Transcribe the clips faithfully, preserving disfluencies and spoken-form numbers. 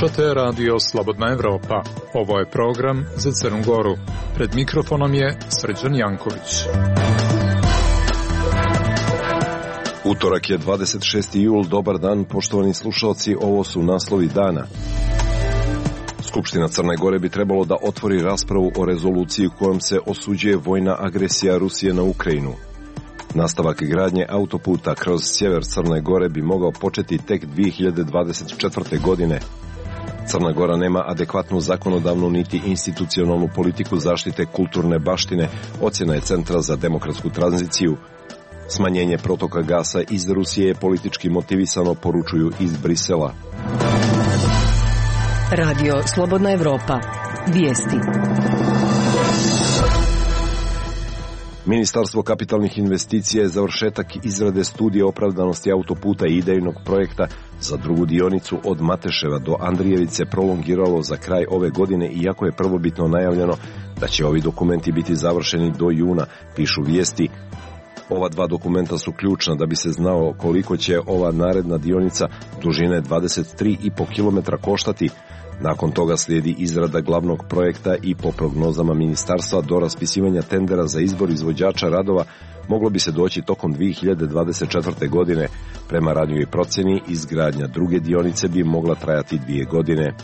Slušate radio Slobodna Evropa. Ovo je program za Crnu Goru. Pred mikrofonom je Srđan Janković. Utorak je dvadeset šesti jul, dobar dan poštovani slušalci, ovo su naslovi dana. Skupština Crne Gore bi trebalo da otvori raspravu o rezoluciji kojom se osuđuje vojna agresija Rusije na Ukrajinu. Nastavak gradnje autoputa kroz sjever Crne Gore bi mogao početi tek dvije hiljade dvadeset četvrte. godine. Crna Gora nema adekvatnu zakonodavnu niti institucionalnu politiku zaštite kulturne baštine, ocjena je Centra za demokratsku tranziciju. Smanjenje protoka gasa iz Rusije je politički motivisano, poručuju iz Brisela. Radio Slobodna Evropa. Vijesti. Ministarstvo kapitalnih investicija je završetak izrade studije opravdanosti autoputa i idejnog projekta za drugu dionicu od Mateševa do Andrijevice prolongiralo za kraj ove godine, iako je prvobitno najavljeno da će ovi dokumenti biti završeni do juna, pišu vijesti. Ova dva dokumenta su ključna da bi se znao koliko će ova naredna dionica dužine dvadeset tri i po kilometra koštati. Nakon toga slijedi izrada glavnog projekta i po prognozama ministarstva do raspisivanja tendera za izbor izvođača radova moglo bi se doći tokom dvije hiljade dvadeset četvrte. godine. Prema ranijoj procjeni, izgradnja druge dionice bi mogla trajati dvije godine.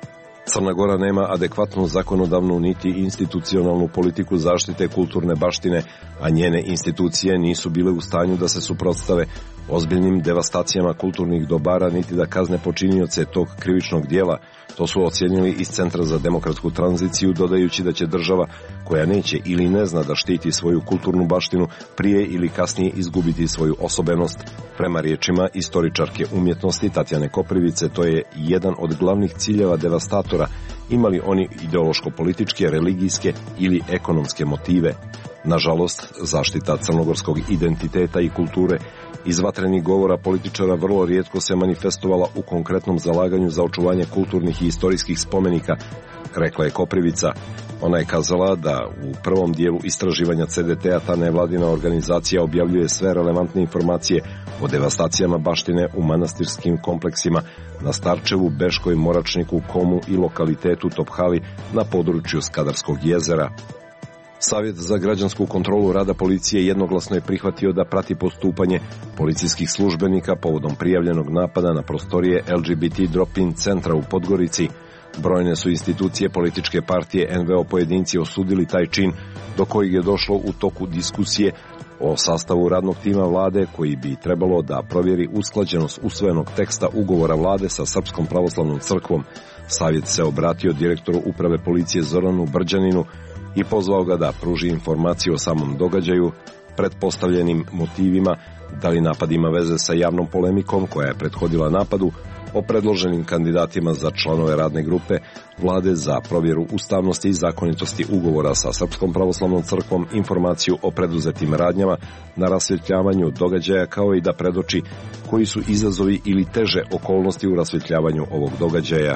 Crna Gora nema adekvatnu zakonodavnu niti institucionalnu politiku zaštite kulturne baštine, a njene institucije nisu bile u stanju da se suprotstave ozbiljnim devastacijama kulturnih dobara niti da kazne počinioce tog krivičnog dijela. To su ocijenili iz Centra za demokratsku tranziciju, dodajući da će država koja neće ili ne zna da štiti svoju kulturnu baštinu prije ili kasnije izgubiti svoju osobenost. Prema riječima istoričarke umjetnosti Tatjane Koprivice, to je jedan od glavnih ciljeva devastatora, imali oni ideološko-političke, religijske ili ekonomske motive. Nažalost, zaštita crnogorskog identiteta i kulture iz vatrenih govora političara vrlo rijetko se manifestovala u konkretnom zalaganju za očuvanje kulturnih i istorijskih spomenika, rekla je Koprivica. Ona je kazala da u prvom dijelu istraživanja C D T-a ta nevladina organizacija objavljuje sve relevantne informacije o devastacijama baštine u manastirskim kompleksima na Starčevu, Beškoj, Moračniku, Komu i lokalitetu Tophali na području Skadarskog jezera. Savjet za građansku kontrolu rada policije jednoglasno je prihvatio da prati postupanje policijskih službenika povodom prijavljenog napada na prostorije L G B T drop-in centra u Podgorici. Brojne su institucije, političke partije, N V O pojedinci osudili taj čin, do kojeg je došlo u toku diskusije o sastavu radnog tima vlade koji bi trebalo da provjeri usklađenost usvojenog teksta ugovora vlade sa Srpskom pravoslavnom crkvom. Savjet se obratio direktoru uprave policije Zoranu Brđaninu i pozvao ga da pruži informaciju o samom događaju, pretpostavljenim motivima, da li napad ima veze sa javnom polemikom koja je prethodila napadu, o predloženim kandidatima za članove radne grupe vlade za provjeru ustavnosti i zakonitosti ugovora sa Srpskom pravoslavnom crkvom, informaciju o preduzetim radnjama na rasvjetljavanju događaja, kao i da predoči koji su izazovi ili teže okolnosti u rasvjetljavanju ovog događaja.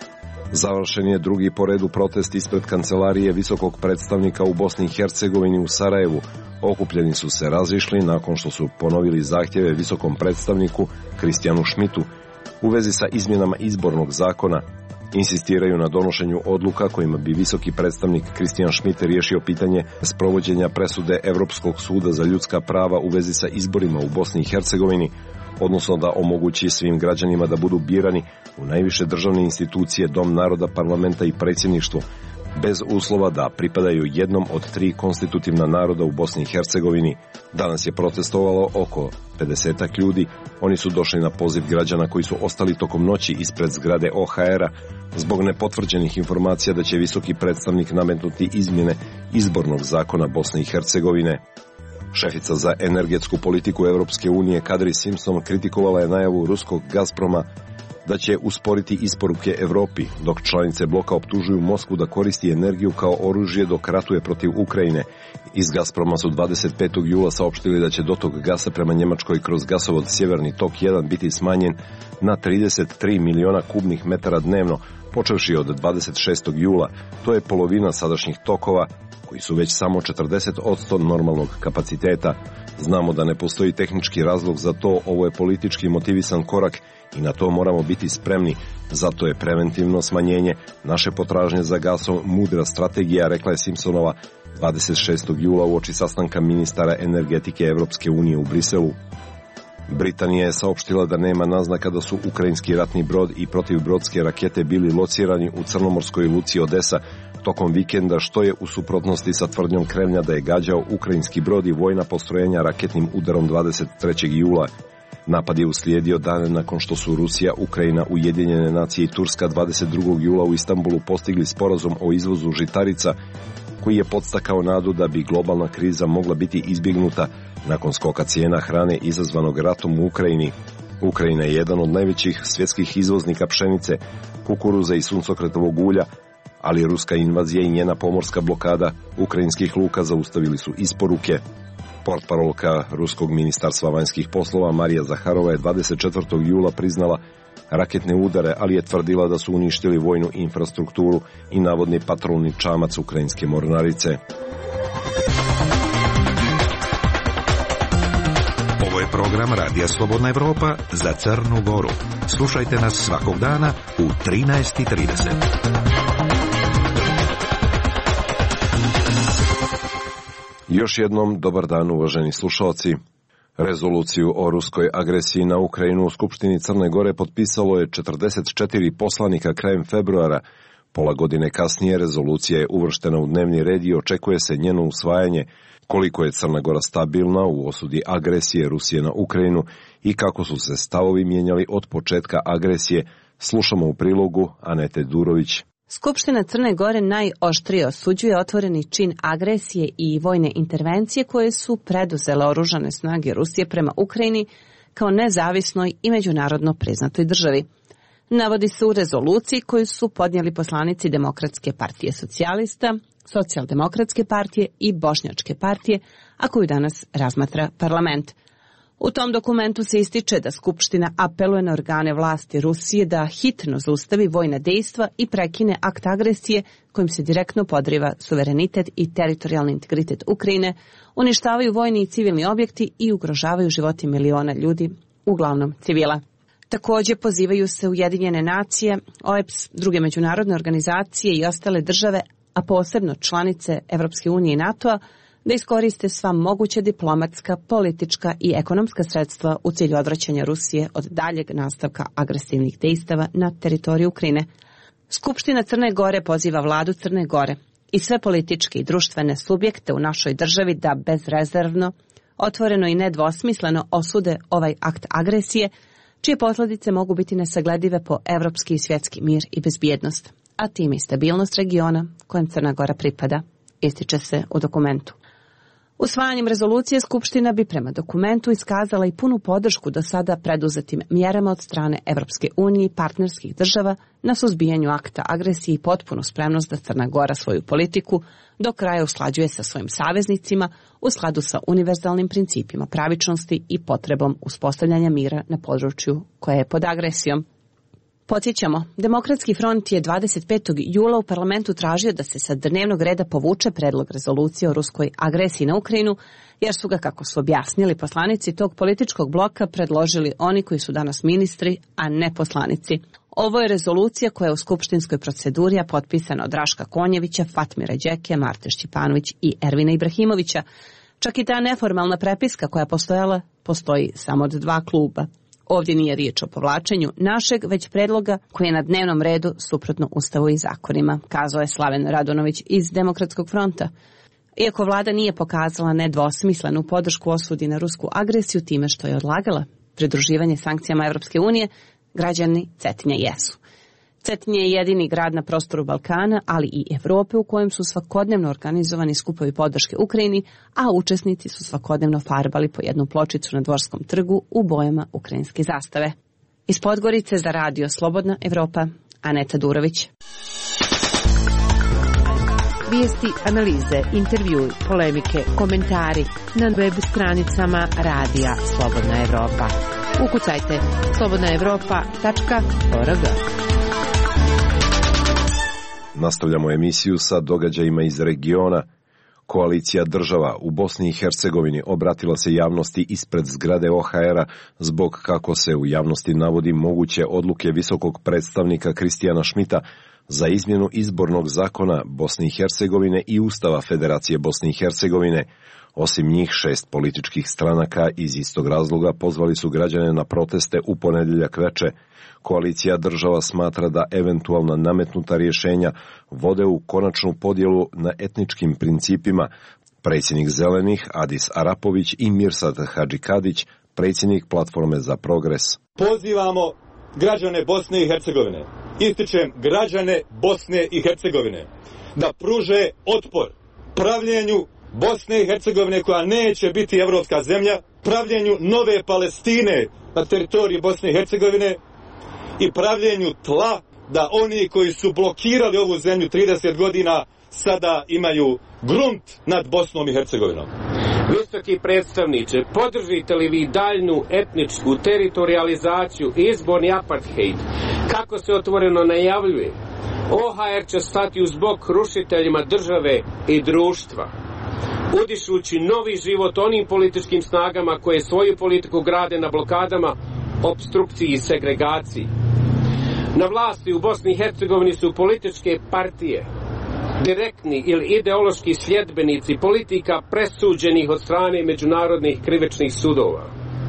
Završen je drugi po redu protest ispred kancelarije visokog predstavnika u Bosni i Hercegovini u Sarajevu. Okupljeni su se razišli nakon što su ponovili zahtjeve visokom predstavniku Kristijanu Šmitu u vezi sa izmjenama izbornog zakona. Insistiraju na donošenju odluka kojima bi visoki predstavnik Kristijan Šmit riješio pitanje sprovođenja presude Evropskog suda za ljudska prava u vezi sa izborima u Bosni i Hercegovini, odnosno da omogući svim građanima da budu birani u najviše državne institucije, Dom naroda, parlamenta i predsjedništvo, bez uslova da pripadaju jednom od tri konstitutivna naroda u Bosni i Hercegovini. Danas je protestovalo oko pedesetak ljudi. Oni su došli na poziv građana koji su ostali tokom noći ispred zgrade O H R-a zbog nepotvrđenih informacija da će visoki predstavnik nametnuti izmjene izbornog zakona Bosne i Hercegovine. Šefica za energetsku politiku Europske unije Kadri Simpson kritikovala je najavu ruskog Gazproma da će usporiti isporuke Evropi, dok članice bloka optužuju Moskvu da koristi energiju kao oružje dok ratuje protiv Ukrajine. Iz Gazproma su dvadeset petog jula saopštili da će dotok gasa prema Njemačkoj kroz gasovod Sjeverni tok jedan biti smanjen na trideset tri miliona kubnih metara dnevno, počevši od dvadeset šestog jula. To je polovina sadašnjih tokova, koji su već samo četrdeset posto normalnog kapaciteta. Znamo da ne postoji tehnički razlog za to, ovo je politički motivisan korak i na to moramo biti spremni. Zato je preventivno smanjenje naše potražnje za gasom mudra strategija, rekla je Simpsonova dvadeset šestog jula uoči sastanka ministara energetike Evropske unije u Briselu. Britanija je saopštila da nema naznaka da su ukrajinski ratni brod i protivbrodske rakete bili locirani u crnomorskoj luci Odesa tokom vikenda, što je u suprotnosti sa tvrdnjom Kremlja da je gađao ukrajinski brod i vojna postrojenja raketnim udarom dvadeset trećeg jula. Napad je uslijedio dane nakon što su Rusija, Ukrajina, Ujedinjene nacije i Turska dvadeset drugog jula u Istanbulu postigli sporazum o izvozu žitarica, koji je podstakao nadu da bi globalna kriza mogla biti izbjegnuta nakon skoka cijena hrane izazvanog ratom u Ukrajini. Ukrajina je jedan od najvećih svjetskih izvoznika pšenice, kukuruza i suncokretovog ulja, ali ruska invazija i njena pomorska blokada ukrajinskih luka zaustavili su isporuke. Portparolka Ruskog ministarstva vanjskih poslova Marija Zaharova je dvadeset četvrtog jula priznala raketne udare, ali je tvrdila da su uništili vojnu infrastrukturu i navodni patrolni čamac ukrajinske mornarice. Ovo je program Radija Slobodna Evropa za Crnu Goru. Slušajte nas svakog dana u trinaest i trideset. Još jednom dobar dan, uvaženi slušalci. Rezoluciju o ruskoj agresiji na Ukrajinu u Skupštini Crne Gore potpisalo je četrdeset četiri poslanika krajem februara. Pola godine kasnije rezolucija je uvrštena u dnevni red i očekuje se njeno usvajanje. Koliko je Crna Gora stabilna u osudi agresije Rusije na Ukrajinu i kako su se stavovi mijenjali od početka agresije, slušamo u prilogu Anete Durović. Skupština Crne Gore najoštrije osuđuje otvoreni čin agresije i vojne intervencije koje su preduzele oružane snage Rusije prema Ukrajini kao nezavisnoj i međunarodno priznatoj državi. Navodi se u rezoluciji koju su podnijeli poslanici Demokratske partije socijalista, Socijaldemokratske partije i Bošnjačke partije, a koju danas razmatra parlament. U tom dokumentu se ističe da Skupština apeluje na organe vlasti Rusije da hitno zaustavi vojna dejstva i prekine akt agresije kojim se direktno podriva suverenitet i teritorijalni integritet Ukrajine, uništavaju vojni i civilni objekti i ugrožavaju životi miliona ljudi, uglavnom civila. Također pozivaju se Ujedinjene nacije, O E B S, druge međunarodne organizacije i ostale države, a posebno članice Evropske unije i NATO-a, da iskoriste sva moguća diplomatska, politička i ekonomska sredstva u cilju odvraćanja Rusije od daljeg nastavka agresivnih dejstava na teritoriju Ukrajine. Skupština Crne Gore poziva vladu Crne Gore i sve političke i društvene subjekte u našoj državi da bezrezervno, otvoreno i nedvosmisleno osude ovaj akt agresije, čije posljedice mogu biti nesagledive po evropski i svjetski mir i bezbjednost, a time i stabilnost regiona kojem Crna Gora pripada, ističe se u dokumentu. Usvajanjem rezolucije Skupština bi prema dokumentu iskazala i punu podršku do sada preduzetim mjerama od strane Evropske unije i partnerskih država na suzbijanju akta agresije i potpunu spremnost da Crna Gora svoju politiku do kraja usklađuje sa svojim saveznicima u skladu sa univerzalnim principima pravičnosti i potrebom uspostavljanja mira na području koje je pod agresijom. Podsjećamo, Demokratski front je dvadeset petog jula u parlamentu tražio da se sa dnevnog reda povuče predlog rezolucije o ruskoj agresiji na Ukrajinu, jer su ga, kako su objasnili poslanici tog političkog bloka, predložili oni koji su danas ministri, a ne poslanici. Ovo je rezolucija koja je u skupštinskoj proceduri potpisana od Raška Konjevića, Fatmira Đeke, Marte Šćipanović i Ervina Ibrahimovića. Čak i ta neformalna prepiska koja je postojala, postoji samo od dva kluba. Ovdje nije riječ o povlačenju našeg, već predloga koji je na dnevnom redu suprotno Ustavu i zakonima, kazao je Slaven Radonović iz Demokratskog fronta. Iako vlada nije pokazala nedvosmislenu podršku osudi na rusku agresiju time što je odlagala pridruživanje sankcijama Evropske unije, građani Cetinja jesu. Cetinje je jedini grad na prostoru Balkana, ali i Evrope u kojem su svakodnevno organizovani skupovi podrške Ukrajini, a učesnici su svakodnevno farbali po jednu pločicu na Dvorskom trgu u bojama ukrajinske zastave. Iz Podgorice za Radio Slobodna Evropa, Aneta Durović. Vijesti, analize, intervjui, polemike, komentari na web stranicama Radija Slobodna Evropa. Ukucajte slobodna evropa tačka org. Nastavljamo emisiju sa događajima iz regiona. Koalicija država u Bosni i Hercegovini obratila se javnosti ispred zgrade O H R-a zbog, kako se u javnosti navodi, moguće odluke visokog predstavnika Kristijana Šmita za izmjenu izbornog zakona Bosne i Hercegovine i Ustava Federacije Bosne i Hercegovine. Osim njih, šest političkih stranaka iz istog razloga pozvali su građane na proteste u ponedjeljak veče. Koalicija država smatra da eventualna nametnuta rješenja vode u konačnu podjelu na etničkim principima. Predsjednik Zelenih Adis Arapović i Mirsad Hadžikadić, predsjednik Platforme za progres. Pozivamo građane Bosne i Hercegovine, ističem građane Bosne i Hercegovine, da pruže otpor pravljenju Bosne i Hercegovine koja neće biti evropska zemlja, pravljenju nove Palestine na teritoriji Bosne i Hercegovine i pravljenju tla da oni koji su blokirali ovu zemlju trideset godina sada imaju grunt nad Bosnom i Hercegovinom. Visoki predstavniče, podržite li vi daljnu etničku teritorializaciju i izborni apartheid, kako se otvoreno najavljuje? O H R će stati uz bok rušiteljima države i društva, udišući novi život onim političkim snagama koje svoju politiku grade na blokadama, opstrukciji i segregaciji. Na vlasti u Bosni i Hercegovini su političke partije, direktni ili ideološki sljedbenici politika presuđenih od strane međunarodnih krivičnih sudova.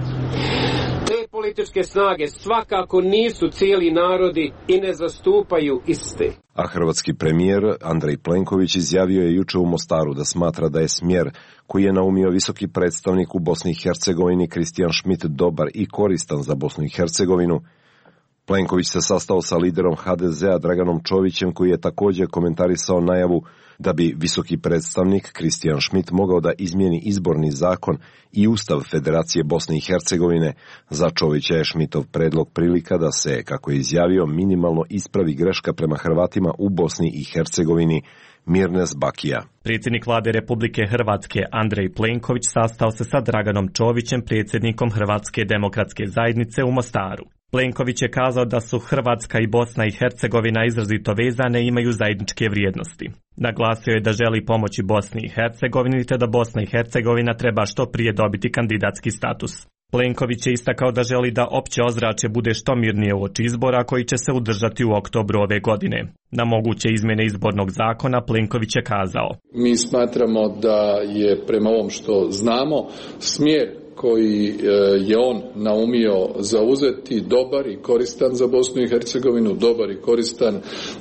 Te političke snage svakako nisu cijeli narodi i ne zastupaju iste. A hrvatski premijer Andrej Plenković izjavio je juče u Mostaru da smatra da je smjer koji je naumio visoki predstavnik u Bosni i Hercegovini Kristijan Šmit dobar i koristan za Bosnu i Hercegovinu. Plenković se sastao sa liderom H D Z-a Draganom Čovićem, koji je također komentarisao najavu da bi visoki predstavnik Kristijan Šmit mogao da izmijeni izborni zakon i Ustav Federacije Bosne i Hercegovine. Za Čovića je Šmitov predlog prilika da se, kako je izjavio, minimalno ispravi greška prema Hrvatima u Bosni i Hercegovini. Mirnes Bakija. Predsjednik vlade Republike Hrvatske Andrej Plenković sastao se sa Draganom Čovićem, predsjednikom Hrvatske demokratske zajednice u Mostaru. Plenković je kazao da su Hrvatska i Bosna i Hercegovina izrazito vezane i imaju zajedničke vrijednosti. Naglasio je da želi pomoći Bosni i Hercegovini te da Bosna i Hercegovina treba što prije dobiti kandidatski status. Plenković je istakao da želi da opće ozračje bude što mirnije uoči izbora koji će se održati u oktobru ove godine. Na moguće izmjene izbornog zakona Plenković je kazao: Mi smatramo da je prema ovom što znamo smjer koji je on naumio zauzeti dobar i koristan za Bosnu i Hercegovinu, dobar i koristan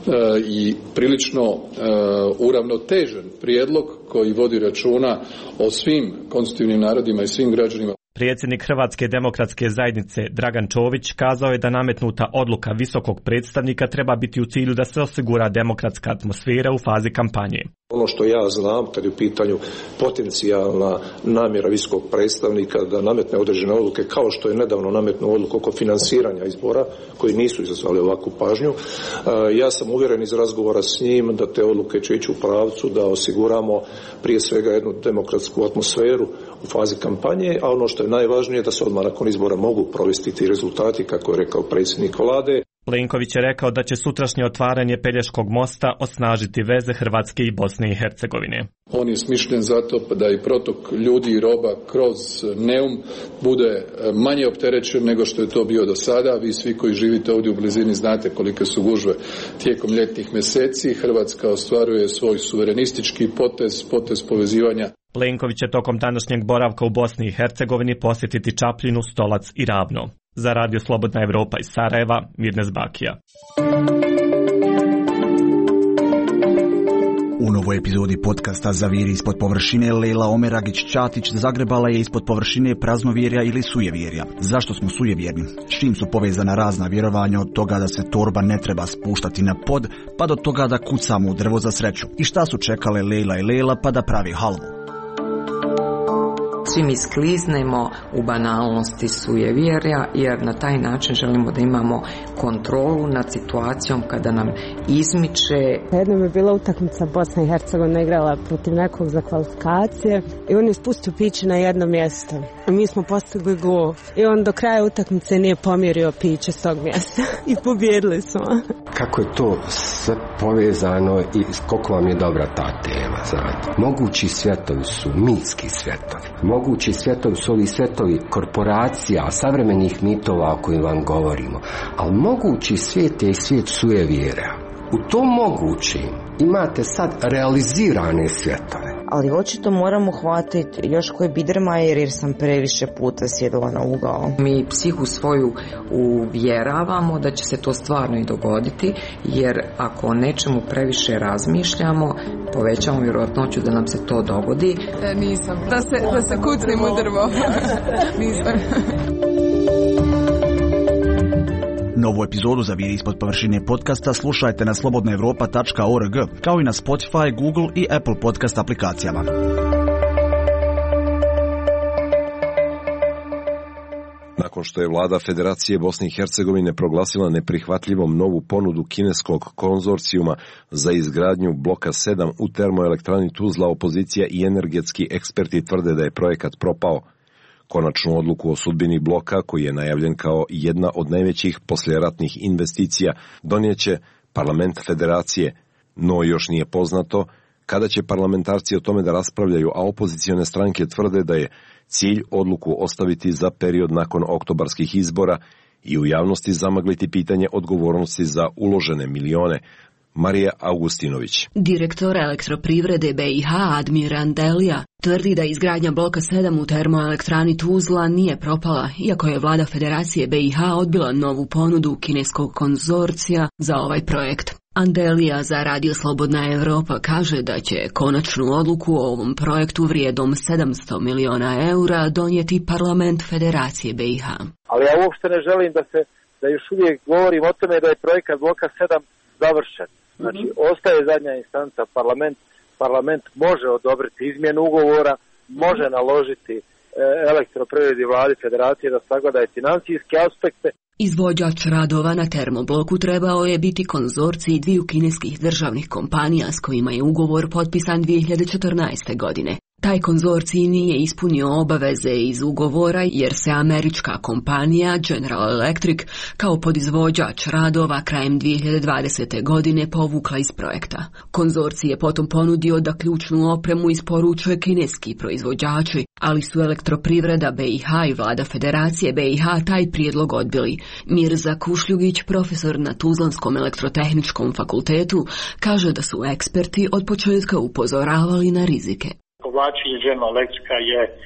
i prilično uravnotežen prijedlog koji vodi računa o svim konstitutivnim narodima i svim građanima. Predsjednik Hrvatske demokratske zajednice Dragan Čović kazao je da nametnuta odluka visokog predstavnika treba biti u cilju da se osigura demokratska atmosfera u fazi kampanje. Ono što ja znam, kad je u pitanju potencijalna namjera visokog predstavnika da nametne određene odluke, kao što je nedavno nametnuo odluku oko finansiranja izbora, koji nisu izazvali ovakvu pažnju, ja sam uvjeren iz razgovora s njim da te odluke će ići u pravcu da osiguramo prije svega jednu demokratsku atmosferu u fazi kampanje, a ono što je najvažnije da se odmah nakon izbora mogu provesti ti rezultati, kako je rekao predsjednik vlade. Plenković je rekao da će sutrašnje otvaranje Pelješkog mosta osnažiti veze Hrvatske i Bosne i Hercegovine. On je smišljen zato da i protok ljudi i roba kroz Neum bude manje opterećen nego što je to bio do sada. Vi svi koji živite ovdje u blizini znate kolike su gužve tijekom ljetnih mjeseci. Hrvatska ostvaruje svoj suverenistički potez, potez povezivanja. Plenković će tokom današnjeg boravka u Bosni i Hercegovini posjetiti Čapljinu, Stolac i Ravno. Za Radio Slobodna Evropa iz Sarajeva, Mirnes Bakija. U novoj epizodi podcasta Zaviri ispod površine Lejla Omeragić-Ćatić zagrebala je ispod površine praznovjerja ili sujevjerja. Zašto smo sujevjerni? S čim su povezana razna vjerovanja, od toga da se torba ne treba spuštati na pod, pa do toga da kucamo u drvo za sreću? I šta su čekale Lejla i Lejla pa da pravi halvu? svi mi skliznemo u banalnosti sujevjerja, jer na taj način želimo da imamo kontrolu nad situacijom kada nam izmiče. Jednom je bila utakmica, Bosna i Hercegovina igrala protiv nekog za kvalifikacije i on je spustio piće na jedno mjesto. Mi smo postigli gol i on do kraja utakmice nije pomirio piće s tog mjesta i pobjedili smo. Kako je to sve povezano i koliko vam je dobra ta tema, znate. Mogući svjetovi su mitski svjetovi. Mogući svjetovi su ovi svjetovi korporacija, savremenih mitova o kojim vam govorimo. Ali mogući svijet je i svijet sujevjera. U tom mogućim imate sad realizirane svjetove. Ali očito moramo hvatiti još koji Biedermeier jer sam previše puta sjedila na ugao. Mi psihu svoju uvjeravamo da će se to stvarno i dogoditi, jer ako o nečemu previše razmišljamo, povećamo vjerojatnoću da nam se to dogodi. E, nisam. Da se, da se kucnim u drvo. Nisam. Novu epizodu za Viri ispod površine podcasta slušajte na slobodna europa tačka org, kao i na Spotify, Google i Apple podcast aplikacijama. Nakon što je vlada Federacije Bosne i Hercegovine proglasila neprihvatljivom novu ponudu kineskog konzorcijuma za izgradnju bloka sedam u termoelektrani Tuzla, opozicija i energetski eksperti tvrde da je projekat propao. Konačnu odluku o sudbini bloka, koji je najavljen kao jedna od najvećih poslijeratnih investicija, donijeće parlament Federacije, no još nije poznato kada će parlamentarci o tome da raspravljaju, a opozicione stranke tvrde da je cilj odluku ostaviti za period nakon oktobarskih izbora i u javnosti zamagliti pitanje odgovornosti za uložene milione. Marija Augustinović. Direktor elektroprivrede B i H Admir Andelija tvrdi da izgradnja bloka sedam u termoelektrani Tuzla nije propala, iako je vlada Federacije B i H odbila novu ponudu kineskog konzorcija za ovaj projekt. Andelija za Radio Slobodna Evropa kaže da će konačnu odluku o ovom projektu vrijedom sedamsto miliona eura donijeti parlament Federacije B i H. Ali ja uopšte ne želim da se da još uvijek govorim o tome da je projekat bloka sedam završen. Znači, mm-hmm. ostaje zadnja instanca, parlament, parlament može odobriti izmjenu ugovora, može naložiti e, elektroprivredi vladi Federacije da sagledaje financijske aspekte. Izvođač radova na termobloku trebao je biti konzorcij dviju kineskih državnih kompanija s kojima je ugovor potpisan dvije hiljade četrnaeste. godine. Taj konzorcij nije ispunio obaveze iz ugovora jer se američka kompanija General Electric kao podizvođač radova krajem dvije hiljade dvadesete. godine povukla iz projekta. Konzorcij je potom ponudio da ključnu opremu isporučuje kineski proizvođači, ali su elektroprivreda B i H i vlada Federacije B i H taj prijedlog odbili. Mirza Kušljugić, profesor na Tuzlanskom elektrotehničkom fakultetu, kaže da su eksperti od početka upozoravali na rizike. Povlačenje General Electrica je uh,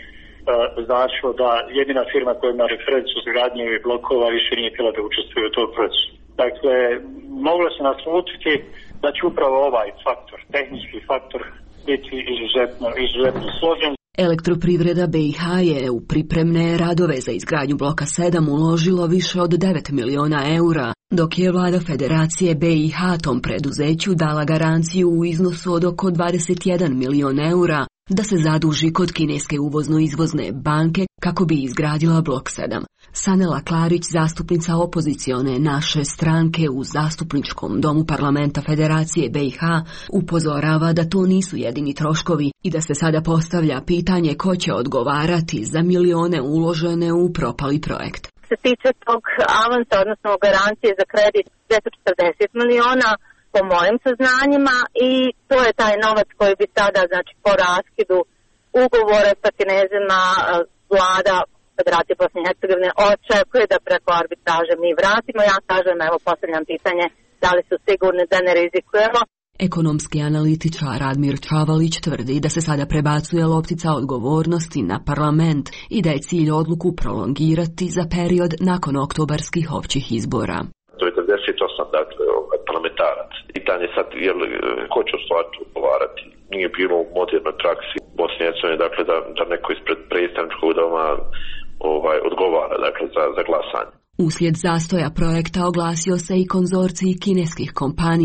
značilo da jedina firma koja ima referencu za gradnju ovih blokova više nije htjela da učestvuje u tom procesu. Dakle, moglo se naslutiti da će upravo ovaj faktor, tehnički faktor, biti izuzetno, izuzetno složen. Elektroprivreda B i H je u pripremne radove za izgradnju bloka sedam uložilo više od devet miliona eura, dok je vlada Federacije B i H tom preduzeću dala garanciju u iznosu od oko dvadeset jedan milion eura da se zaduži kod kineske uvozno-izvozne banke kako bi izgradila blok sedam. Sanela Klarić, zastupnica opozicione Naše stranke u zastupničkom domu parlamenta Federacije B i H, upozorava da to nisu jedini troškovi i da se sada postavlja pitanje ko će odgovarati za milione uložene u propali projekt. Se tiče tog avansa, odnosno garancije za kredit dvjesto četrdeset miliona, po mojim saznanjima, i to je taj novac koji bi sada, znači, po raskidu ugovora sa Kinezima vlada Federacije Bosne i Hercegovine očekuje da preko arbitraže mi vratimo. Ja kažem, evo, postavljam pitanje da li su sigurni da ne rizikujemo. Ekonomski analitičar Admir Čavalić tvrdi da se sada prebacuje loptica odgovornosti na parlament i da je cilj odluku prolongirati za period nakon oktobarskih općih izbora. To je devedeset osam, dakle, parlamentarac. Pitanje sad, je li, ko će u stvari odgovarati? Nije bilo u modernoj praksi Bosne i Hercegovine, dakle, da, da neko ispred predstavničkog doma ovaj, odgovara, dakle, za, za glasanje. Uslijed zastoja projekta oglasio se i konzorcij kineskih kompanija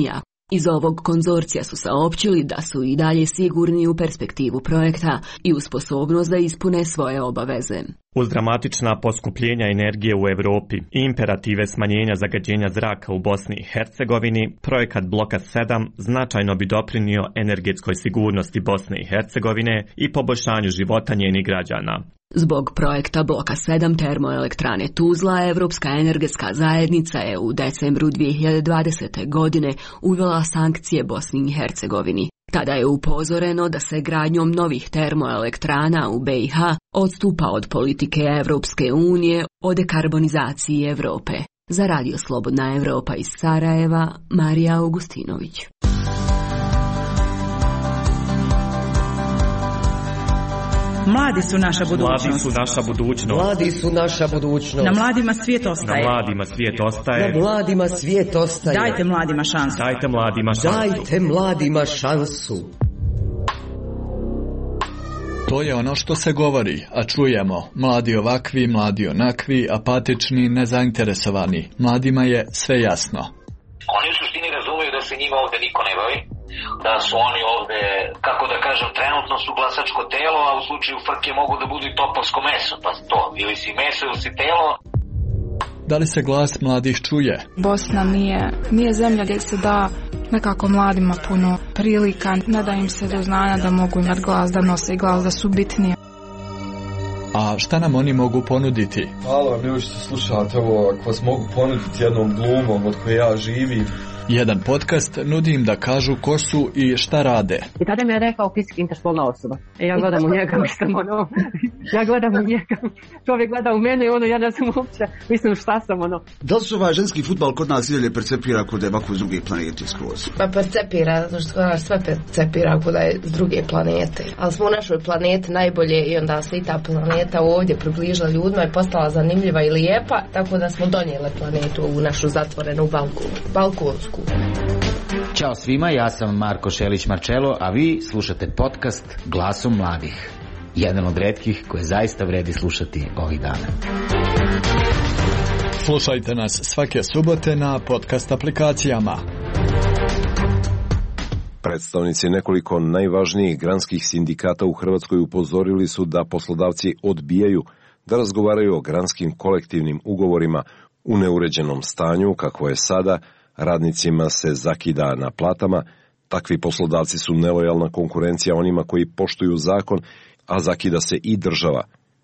Iz ovog konzorcija su saopćili da su i dalje sigurni u perspektivu projekta i u sposobnost da ispune svoje obaveze. Uz dramatična poskupljenja energije u Europi i imperative smanjenja zagađenja zraka u Bosni i Hercegovini, projekat bloka sedam značajno bi doprinio energetskoj sigurnosti Bosne i Hercegovine i poboljšanju života njenih građana. Zbog projekta bloka sedam termoelektrane Tuzla, Evropska energetska zajednica je u decembru dvije hiljade dvadesete. godine uvela sankcije Bosni i Hercegovini. Tada je upozoreno da se gradnjom novih termoelektrana u be i ha odstupa od politike Evropske unije o dekarbonizaciji Evrope. Za Radio Slobodna Evropa iz Sarajeva, Marija Augustinović. Mladi su naša budućnost. Mladi su naša budućnost. Mladi su naša budućnost. Na mladima svijet ostaje. Na mladima svijet ostaje. Na mladima svijet ostaje. Dajte mladima šansu. Dajte mladima šansu. Dajte mladima šansu. To je ono što se govori, a čujemo. Mladi ovakvi, mladi onakvi, apatični, nezainteresovani. Mladima je sve jasno. Oni u suštini razumeju da se njima ovde niko ne bavi, da su oni ovde, kako da kažem, trenutno su glasačko telo, a u slučaju frke mogu da budu i topovsko meso, pa to, ili si meso ili si telo. Da li se glas mladih čuje? Bosna nije, nije zemlja gdje se da nekako mladima puno prilika, ne da im se do znanja da mogu imati glas, da nose i glas, da su bitnije. A šta nam oni mogu ponuditi? Hvala vam ljudi što slušate ovo, ako vas mogu ponuditi jednom glumom od koje ja živim. Jedan podcast nudi im da kažu ko su i šta rade. I tada mi je rekao fizički interspolna osoba. E ja gledam u njega, mislim ono, ja gledam u njega, čovjek gleda u mene i ono, ja ne znam uopće, mislim šta sam ono. Da li se ovaj ženski futbal kod nas idalje percepira kod je ovako s druge planete skroz? Pa percepira, zato što sve percepira kod je s druge planete. Ali smo u našoj planeti najbolje i onda se i ta planeta ovdje približila ljudima i postala zanimljiva i lijepa, tako da smo donijeli planetu u našu zatvorenu balkonu, balkonsku. Ćao svima, ja sam Marko Šelić-Marčelo, a vi slušate podcast Glasom mladih. Jedan od retkih koje zaista vredi slušati ovih dana. Slušajte nas svake subote na podcast aplikacijama. Predstavnici nekoliko najvažnijih granskih sindikata u Hrvatskoj upozorili su da poslodavci odbijaju da razgovaraju o granskim kolektivnim ugovorima u neuređenom stanju, kako je sada. Radnicima se zakida na platama, takvi poslodavci su nelojalna konkurencija onima koji poštuju zakon, a zakida se i država.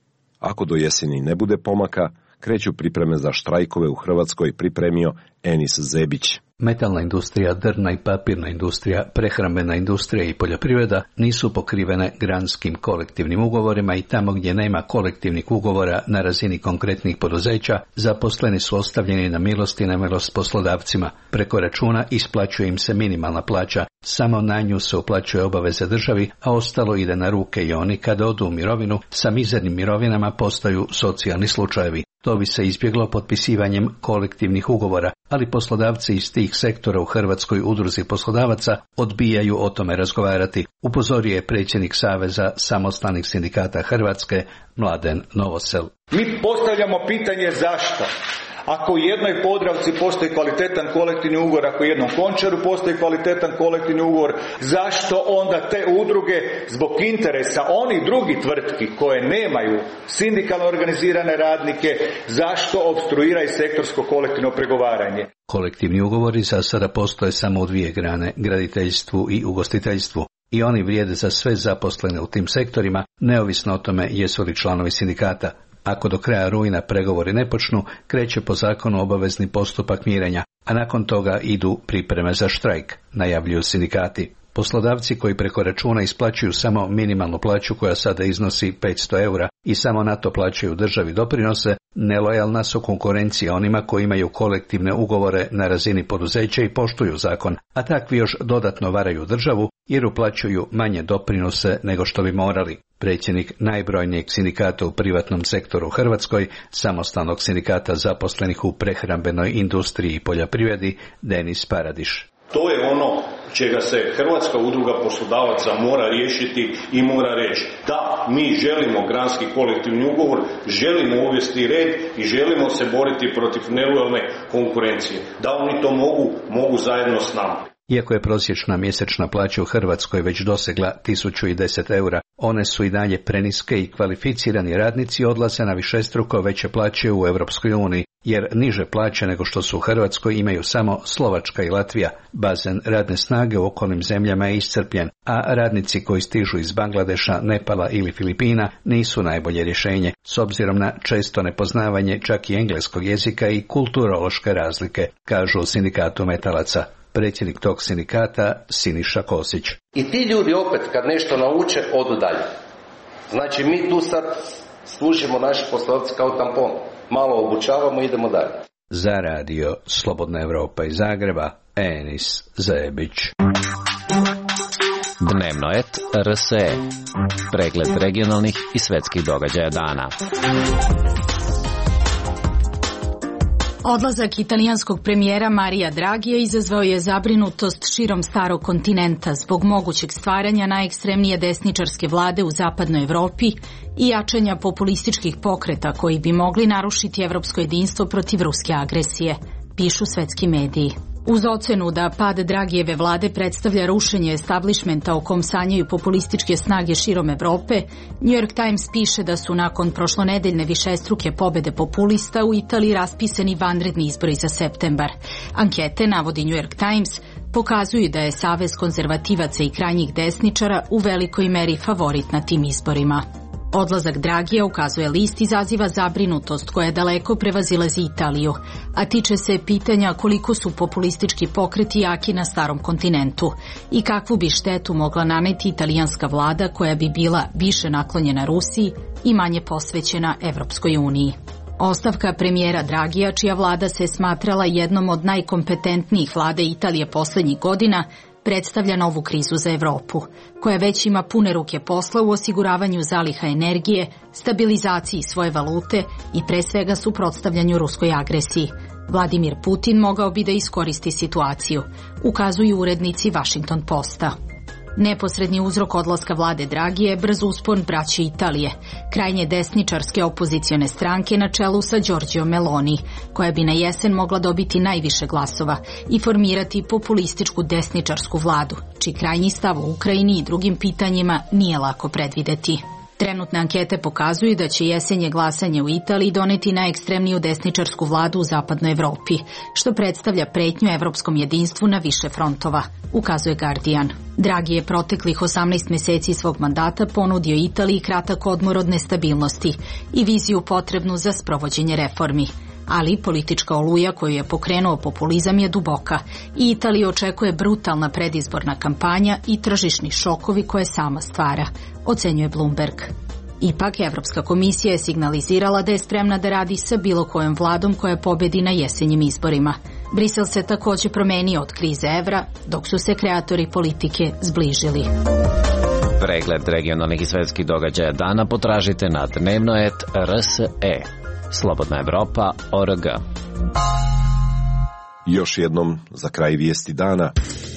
Ako do jeseni ne bude pomaka, kreću pripreme za štrajkove u Hrvatskoj, pripremio Enis Zebić. Metalna industrija, drvna i papirna industrija, prehrambena industrija i poljoprivreda nisu pokrivene granskim kolektivnim ugovorima i tamo gdje nema kolektivnih ugovora na razini konkretnih poduzeća, zaposleni su ostavljeni na milost i nemilost poslodavcima. Preko računa isplaćuje im se minimalna plaća, samo na nju se uplaćuje obaveze državi, a ostalo ide na ruke i oni kada odu u mirovinu sa mizernim mirovinama postaju socijalni slučajevi. To bi se izbjeglo potpisivanjem kolektivnih ugovora, ali poslodavci iz tih sektora u Hrvatskoj udruzi poslodavaca odbijaju o tome razgovarati, upozorio je predsjednik Saveza samostalnih sindikata Hrvatske Mladen Novosel. Mi postavljamo pitanje zašto. Ako u jednoj Podravci postoji kvalitetan kolektivni ugovor, ako u jednom Končaru postoji kvalitetan kolektivni ugovor, zašto onda te udruge zbog interesa onih drugih tvrtki koje nemaju sindikalno organizirane radnike, zašto opstruiraju sektorsko kolektivno pregovaranje? Kolektivni ugovori za sada postoje samo u dvije grane, graditeljstvu i ugostiteljstvu. I oni vrijede za sve zaposlene u tim sektorima, neovisno o tome jesu li članovi sindikata. Ako do kraja rujna pregovori ne počnu, kreće po zakonu obavezni postupak mirenja, a nakon toga idu pripreme za štrajk, najavljuju sindikati. Poslodavci koji preko računa isplaćuju samo minimalnu plaću koja sada iznosi petsto eura i samo na to plaćaju državi doprinose, nelojalna su konkurencija onima koji imaju kolektivne ugovore na razini poduzeća i poštuju zakon, a takvi još dodatno varaju državu jer uplaćuju manje doprinose nego što bi morali. Predsjednik najbrojnijeg sindikata u privatnom sektoru u Hrvatskoj, samostalnog sindikata zaposlenih u prehrambenoj industriji i poljoprivredi, Denis Paradiš. To je ono čega se Hrvatska udruga poslodavaca mora riješiti i mora reći da mi želimo granski kolektivni ugovor, želimo uvesti red i želimo se boriti protiv nelojalne konkurencije. Da oni to mogu, mogu zajedno s nama. Iako je prosječna mjesečna plaća u Hrvatskoj već dosegla tisuću deset eura, one su i dalje preniske i kvalificirani radnici odlaze na višestruko veće plaće u Europskoj uniji, jer niže plaće nego što su u Hrvatskoj imaju samo Slovačka i Latvija. Bazen radne snage u okolnim zemljama je iscrpljen, a radnici koji stižu iz Bangladeša, Nepala ili Filipina nisu najbolje rješenje, s obzirom na često nepoznavanje čak i engleskog jezika i kulturološke razlike, kažu u sindikatu metalaca. Predsjednik tog sindikata Siniša Kosić. I ti ljudi opet kad nešto nauče odu dalje. Znači mi tu sad služimo naši poslodavci kao tampon. Malo obučavamo i idemo dalje. Za radio Slobodna Europa iz Zagreba, Enis Zebić. Dnevno et R S E. Pregled regionalnih i svjetskih događaja dana. Odlazak italijanskog premijera Marija Dragija izazvao je zabrinutost širom starog kontinenta zbog mogućeg stvaranja najekstremnije desničarske vlade u zapadnoj Europi i jačanja populističkih pokreta koji bi mogli narušiti evropsko jedinstvo protiv ruske agresije, pišu svetski mediji. Uz ocenu da pad Dragijeve vlade predstavlja rušenje establishmenta o kom sanjaju populističke snage širom Evrope, New York Times piše da su nakon prošlonedeljne višestruke pobede populista u Italiji raspisani vanredni izbori za septembar. Ankete, navodi New York Times, pokazuju da je savez konzervativaca i krajnjih desničara u velikoj meri favorit na tim izborima. Odlazak Dragija, ukazuje list, izaziva zabrinutost koja daleko prevazilazi Italiju, a tiče se pitanja koliko su populistički pokreti jaki na starom kontinentu i kakvu bi štetu mogla naneti italijanska vlada koja bi bila više naklonjena Rusiji i manje posvećena Evropskoj uniji. Ostavka premijera Dragija, čija vlada se smatrala jednom od najkompetentnijih vlade Italije posljednjih godina, predstavlja novu krizu za Evropu, koja već ima pune ruke posla u osiguravanju zaliha energije, stabilizaciji svoje valute i pre svega suprotstavljanju ruskoj agresiji. Vladimir Putin mogao bi da iskoristi situaciju, ukazuju urednici Washington Posta. Neposredni uzrok odlaska vlade Dragije je brz uspon braće Italije, krajnje desničarske opozicione stranke na čelu sa Giorgio Meloni, koja bi na jesen mogla dobiti najviše glasova i formirati populističku desničarsku vladu, čiji krajnji stav u Ukrajini i drugim pitanjima nije lako predvideti. Trenutne ankete pokazuju da će jesenje glasanje u Italiji doneti najekstremniju desničarsku vladu u zapadnoj Evropi, što predstavlja pretnju evropskom jedinstvu na više frontova, ukazuje Guardian. Draghi je proteklih osamnaest mjeseci svog mandata ponudio Italiji kratak odmor od nestabilnosti i viziju potrebnu za sprovođenje reformi. Ali politička oluja koju je pokrenuo populizam je duboka i Italiju očekuje brutalna predizborna kampanja i tržišni šokovi koje sama stvara, ocenjuje Bloomberg. Ipak, Evropska komisija je signalizirala da je spremna da radi sa bilo kojom vladom koja pobedi na jesenjim izborima. Brisel se također promenio od krize evra, dok su se kreatori politike zbližili. Pregled regionalnih i svjetskih događaja dana potražite na dnevno et R S E. Slobodna Evropa, O R G. Još jednom za kraj vijesti dana.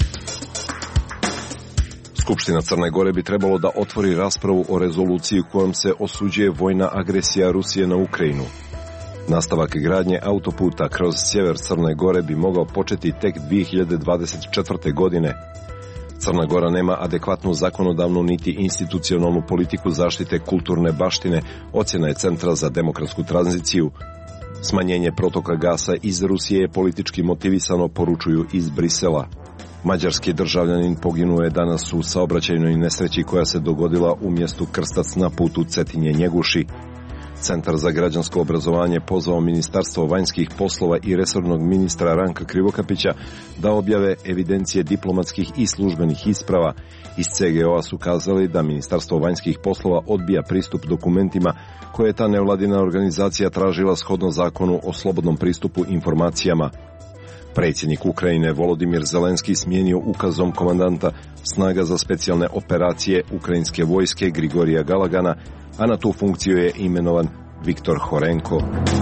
Skupština Crne Gore bi trebalo da otvori raspravu o rezoluciji kojom se osuđuje vojna agresija Rusije na Ukrajinu. Nastavak gradnje autoputa kroz sjever Crne Gore bi mogao početi tek dvije hiljade dvadeset četvrte. godine. Crna Gora nema adekvatnu zakonodavnu niti institucionalnu politiku zaštite kulturne baštine, ocjena je Centra za demokratsku tranziciju. Smanjenje protoka gasa iz Rusije je politički motivisano, poručuju iz Brisela. Mađarski državljanin poginuo je danas u saobraćajnoj nesreći koja se dogodila u mjestu Krstac na putu Cetinje-Njeguši. Centar za građansko obrazovanje pozvao Ministarstvo vanjskih poslova i resornog ministra Ranka Krivokapića da objave evidencije diplomatskih i službenih isprava. Iz C G O-a su kazali da Ministarstvo vanjskih poslova odbija pristup dokumentima koje je ta nevladina organizacija tražila shodno zakonu o slobodnom pristupu informacijama. Predsjednik Ukrajine Volodimir Zelenski smijenio ukazom komandanta snaga za specijalne operacije ukrajinske vojske Grigorija Galagana, a na tu funkciju je imenovan Viktor Horenko.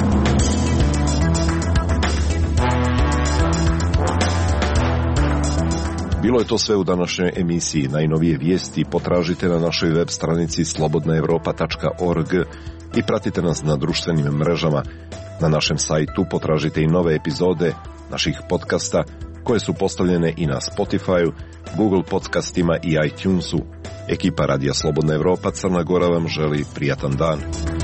Bilo je to sve u današnjoj emisiji. Najnovije vijesti potražite na našoj web stranici slobodna europa tačka org i pratite nas na društvenim mrežama. Na našem sajtu potražite i nove epizode naših podcasta koje su postavljene i na Spotify-u, Google podcastima i iTunesu. Ekipa Radija Slobodna Evropa Crna Gora vam želi prijatan dan.